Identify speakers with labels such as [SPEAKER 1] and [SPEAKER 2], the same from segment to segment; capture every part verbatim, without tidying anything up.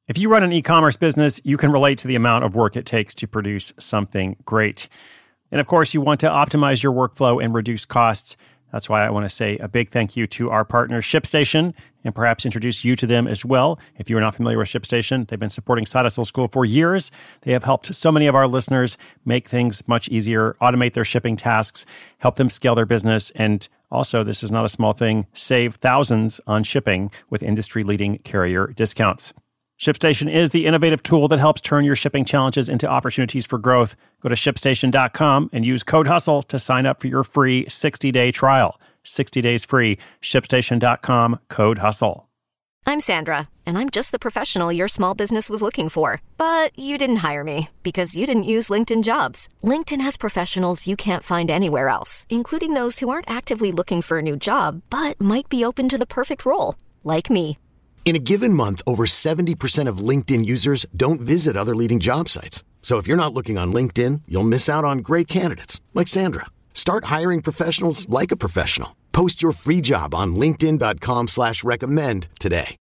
[SPEAKER 1] If you run an e-commerce business, you can relate to the amount of work it takes to produce something great. And of course, you want to optimize your workflow and reduce costs. That's why I want to say a big thank you to our partner, ShipStation, and perhaps introduce you to them as well. If you're not familiar with ShipStation, they've been supporting Side Hustle School for years. They have helped so many of our listeners make things much easier, automate their shipping tasks, help them scale their business, and also, this is not a small thing, save thousands on shipping with industry-leading carrier discounts. ShipStation is the innovative tool that helps turn your shipping challenges into opportunities for growth. Go to ship station dot com and use code HUSTLE to sign up for your free sixty-day trial. sixty days free. ship station dot com, code HUSTLE.
[SPEAKER 2] I'm Sandra, and I'm just the professional your small business was looking for. But you didn't hire me because you didn't use LinkedIn Jobs. LinkedIn has professionals you can't find anywhere else, including those who aren't actively looking for a new job, but might be open to the perfect role, like me.
[SPEAKER 3] In a given month, over seventy percent of LinkedIn users don't visit other leading job sites. So if you're not looking on LinkedIn, you'll miss out on great candidates like Sandra. Start hiring professionals like a professional. Post your free job on linkedin dot com slash recommend today.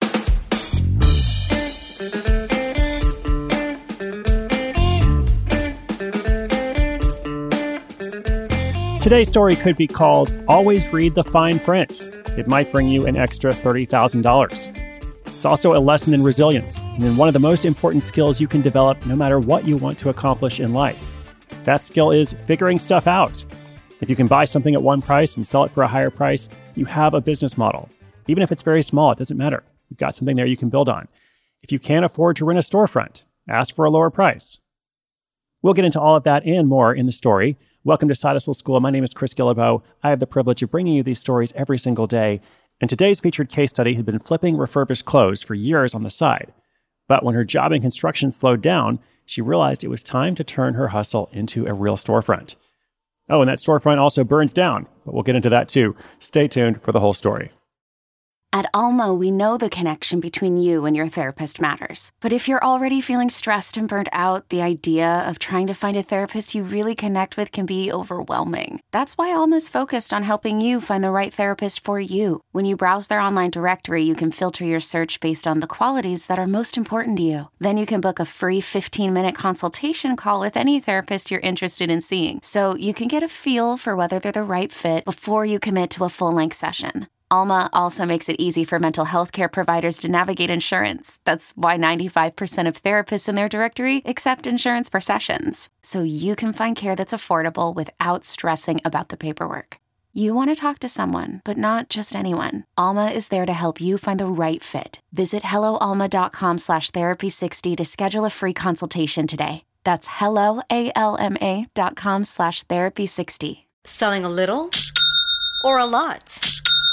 [SPEAKER 1] Today's story could be called Always Read the Fine Print. It might bring you an extra thirty thousand dollars. It's also a lesson in resilience and in one of the most important skills you can develop no matter what you want to accomplish in life. That skill is figuring stuff out. If you can buy something at one price and sell it for a higher price, you have a business model. Even if it's very small, it doesn't matter. You've got something there you can build on. If you can't afford to rent a storefront, ask for a lower price. We'll get into all of that and more in the story. Welcome to Side Hustle School. My name is Chris Guillebeau. I have the privilege of bringing you these stories every single day. And today's featured case study had been flipping refurbished clothes for years on the side. But when her job in construction slowed down, she realized it was time to turn her hustle into a real storefront. Oh, and that storefront also burns down, but we'll get into that too. Stay tuned for the whole story.
[SPEAKER 4] At Alma, we know the connection between you and your therapist matters. But if you're already feeling stressed and burnt out, the idea of trying to find a therapist you really connect with can be overwhelming. That's why Alma's focused on helping you find the right therapist for you. When you browse their online directory, you can filter your search based on the qualities that are most important to you. Then you can book a free fifteen-minute consultation call with any therapist you're interested in seeing, so you can get a feel for whether they're the right fit before you commit to a full-length session. Alma also makes it easy for mental health care providers to navigate insurance. That's why ninety-five percent of therapists in their directory accept insurance for sessions, so you can find care that's affordable without stressing about the paperwork. You want to talk to someone, but not just anyone. Alma is there to help you find the right fit. Visit hello alma dot com slash therapy sixty to schedule a free consultation today. That's hello alma dot com slash therapy sixty.
[SPEAKER 5] Selling a little or a lot?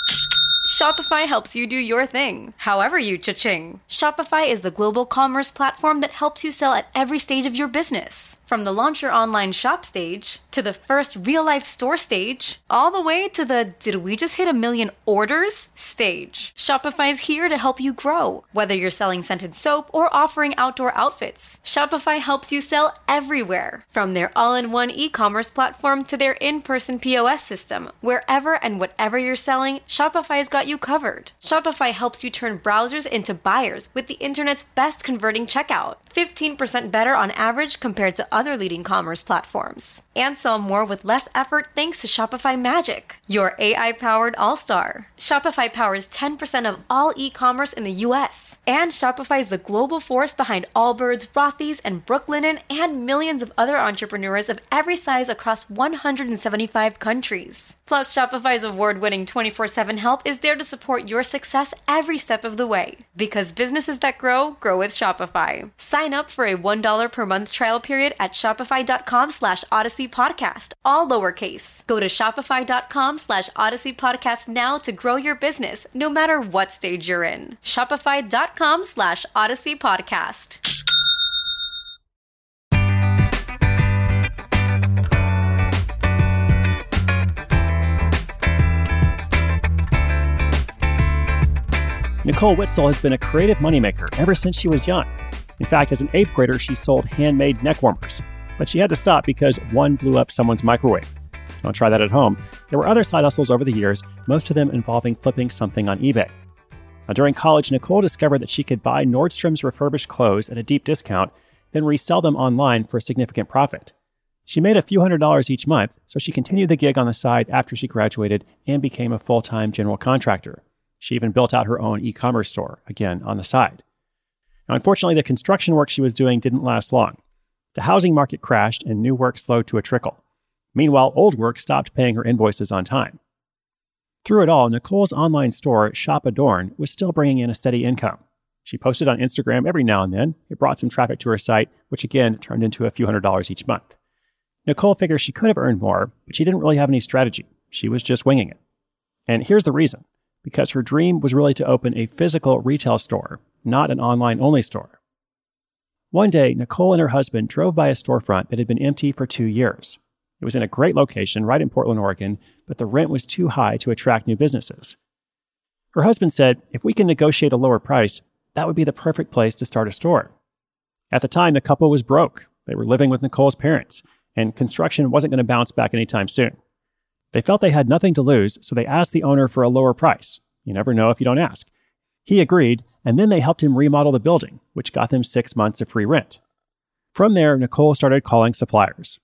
[SPEAKER 5] Shopify helps you do your thing, however you cha-ching. Shopify is the global commerce platform that helps you sell at every stage of your business. From the launch your online shop stage, to the first real-life store stage, all the way to the did we just hit a million orders stage. Shopify is here to help you grow. Whether you're selling scented soap or offering outdoor outfits, Shopify helps you sell everywhere. From their all-in-one e-commerce platform to their in-person P O S system, wherever and whatever you're selling, Shopify's got you covered. Shopify helps you turn browsers into buyers with the internet's best converting checkout. fifteen percent better on average compared to other leading commerce platforms. And sell more with less effort thanks to Shopify Magic, your A I-powered all-star. Shopify powers ten percent of all e-commerce in the U S. And Shopify is the global force behind Allbirds, Rothy's, and Brooklinen, and millions of other entrepreneurs of every size across one hundred seventy-five countries. Plus, Shopify's award-winning twenty-four seven help is there to support your success every step of the way. Because businesses that grow, grow with Shopify. Sign up for a one dollar per month trial period at shopify.com slash Odyssey Podcast, all lowercase. Go to shopify.com slash Odyssey Podcast now to grow your business, no matter what stage you're in. Shopify.com slash Odyssey Podcast.
[SPEAKER 1] Nicole Witzel has been a creative moneymaker ever since she was young. In fact, as an eighth grader, she sold handmade neck warmers. But she had to stop because one blew up someone's microwave. Don't try that at home. There were other side hustles over the years, most of them involving flipping something on eBay. Now, during college, Nicole discovered that she could buy Nordstrom's refurbished clothes at a deep discount, then resell them online for a significant profit. She made a few hundred dollars each month, so she continued the gig on the side after she graduated and became a full-time general contractor. She even built out her own e-commerce store, again on the side. Now, unfortunately, the construction work she was doing didn't last long. The housing market crashed and new work slowed to a trickle. Meanwhile, old work stopped paying her invoices on time. Through it all, Nicole's online store, Shop Adorn, was still bringing in a steady income. She posted on Instagram every now and then. It brought some traffic to her site, which again turned into a few hundred dollars each month. Nicole figured she could have earned more, but she didn't really have any strategy. She was just winging it. And here's the reason. Because her dream was really to open a physical retail store, not an online-only store. One day, Nicole and her husband drove by a storefront that had been empty for two years. It was in a great location right in Portland, Oregon, but the rent was too high to attract new businesses. Her husband said, if we can negotiate a lower price, that would be the perfect place to start a store. At the time, the couple was broke. They were living with Nicole's parents, and construction wasn't going to bounce back anytime soon. They felt they had nothing to lose, so they asked the owner for a lower price. You never know if you don't ask. He agreed, and then they helped him remodel the building, which got them six months of free rent. From there, Nicole started calling suppliers.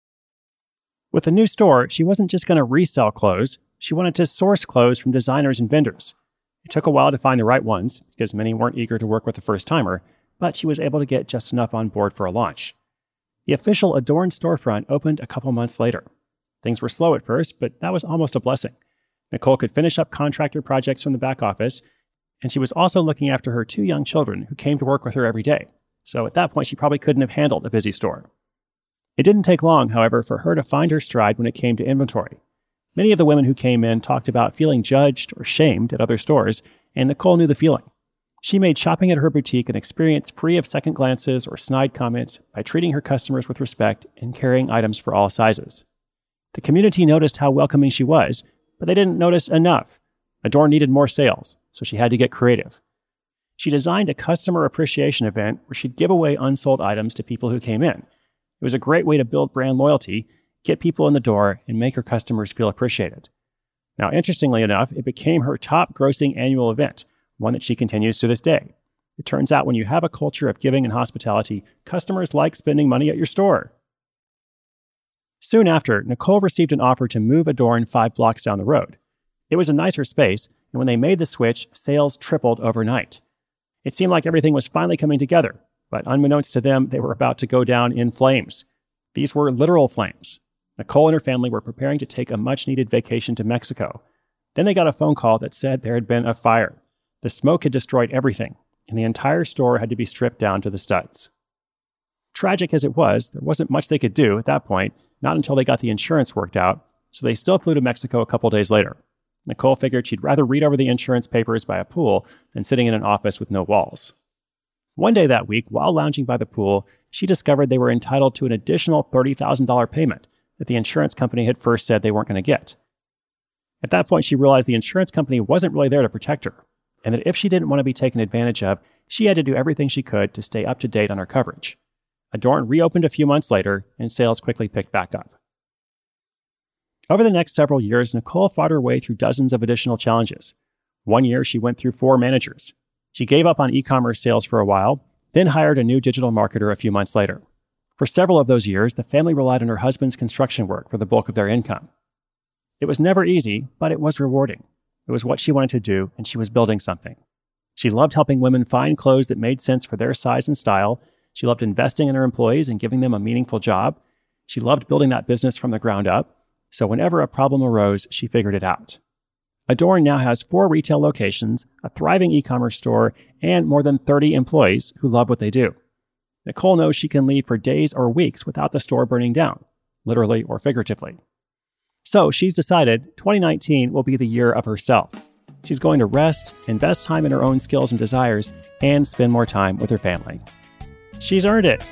[SPEAKER 1] With the new store, she wasn't just going to resell clothes. She wanted to source clothes from designers and vendors. It took a while to find the right ones, because many weren't eager to work with a first-timer, but she was able to get just enough on board for a launch. The official Adorn storefront opened a couple months later. Things were slow at first, but that was almost a blessing. Nicole could finish up contractor projects from the back office, and she was also looking after her two young children who came to work with her every day. So at that point, she probably couldn't have handled a busy store. It didn't take long, however, for her to find her stride when it came to inventory. Many of the women who came in talked about feeling judged or shamed at other stores, and Nicole knew the feeling. She made shopping at her boutique an experience free of second glances or snide comments by treating her customers with respect and carrying items for all sizes. The community noticed how welcoming she was, but they didn't notice enough. Adorn needed more sales, so she had to get creative. She designed a customer appreciation event where she'd give away unsold items to people who came in. It was a great way to build brand loyalty, get people in the door, and make her customers feel appreciated. Now, interestingly enough, it became her top grossing annual event, one that she continues to this day. It turns out when you have a culture of giving and hospitality, customers like spending money at your store. Soon after, Nicole received an offer to move Adorn five blocks down the road. It was a nicer space, and when they made the switch, sales tripled overnight. It seemed like everything was finally coming together, but unbeknownst to them, they were about to go down in flames. These were literal flames. Nicole and her family were preparing to take a much-needed vacation to Mexico. Then they got a phone call that said there had been a fire. The smoke had destroyed everything, and the entire store had to be stripped down to the studs. Tragic as it was, there wasn't much they could do at that point, not until they got the insurance worked out, so they still flew to Mexico a couple days later. Nicole figured she'd rather read over the insurance papers by a pool than sitting in an office with no walls. One day that week, while lounging by the pool, she discovered they were entitled to an additional thirty thousand dollars payment that the insurance company had first said they weren't going to get. At that point, she realized the insurance company wasn't really there to protect her, and that if she didn't want to be taken advantage of, she had to do everything she could to stay up to date on her coverage. Adorn reopened a few months later, and sales quickly picked back up. Over the next several years, Nicole fought her way through dozens of additional challenges. One year, she went through four managers. She gave up on e-commerce sales for a while, then hired a new digital marketer a few months later. For several of those years, the family relied on her husband's construction work for the bulk of their income. It was never easy, but it was rewarding. It was what she wanted to do, and she was building something. She loved helping women find clothes that made sense for their size and style. She loved investing in her employees and giving them a meaningful job. She loved building that business from the ground up. So whenever a problem arose, she figured it out. Adorn now has four retail locations, a thriving e-commerce store, and more than thirty employees who love what they do. Nicole knows she can leave for days or weeks without the store burning down, literally or figuratively. So she's decided twenty nineteen will be the year of herself. She's going to rest, invest time in her own skills and desires, and spend more time with her family. She's earned it.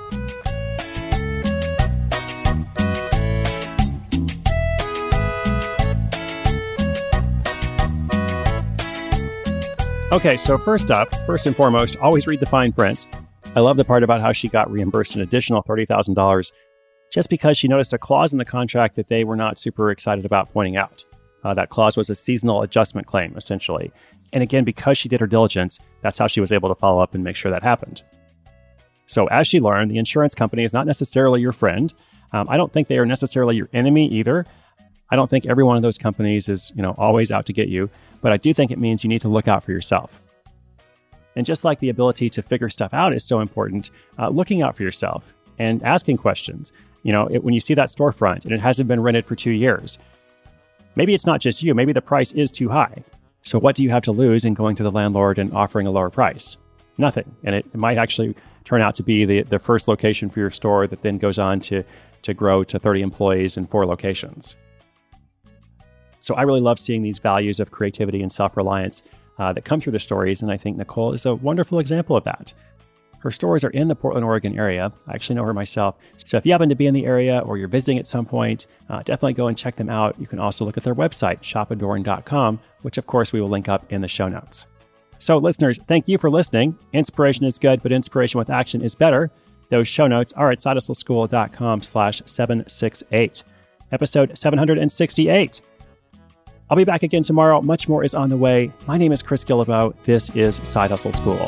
[SPEAKER 1] Okay, so first up, first and foremost, always read the fine print. I love the part about how she got reimbursed an additional thirty thousand dollars just because she noticed a clause in the contract that they were not super excited about pointing out. Uh, that clause was a seasonal adjustment claim, essentially. And again, because she did her diligence, that's how she was able to follow up and make sure that happened. So as she learned, the insurance company is not necessarily your friend. Um, I don't think they are necessarily your enemy either. I don't think every one of those companies is, you know, always out to get you, but I do think it means you need to look out for yourself. And just like the ability to figure stuff out is so important, uh, looking out for yourself and asking questions. You know, it, when you see that storefront and it hasn't been rented for two years, maybe it's not just you, maybe the price is too high. So what do you have to lose in going to the landlord and offering a lower price? Nothing. And it, it might actually turn out to be the, the first location for your store that then goes on to, to grow to thirty employees in four locations. So I really love seeing these values of creativity and self-reliance uh, that come through the stories. And I think Nicole is a wonderful example of that. Her stores are in the Portland, Oregon area. I actually know her myself. So if you happen to be in the area or you're visiting at some point, uh, definitely go and check them out. You can also look at their website, shop adorn dot com, which of course we will link up in the show notes. So listeners, thank you for listening. Inspiration is good, but inspiration with action is better. Those show notes are at side hustle school dot com slash seven sixty-eight. Episode seven hundred sixty-eight. I'll be back again tomorrow. Much more is on the way. My name is Chris Guillebeau. This is Side Hustle School.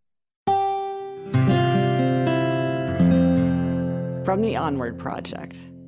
[SPEAKER 6] From the Onward Project.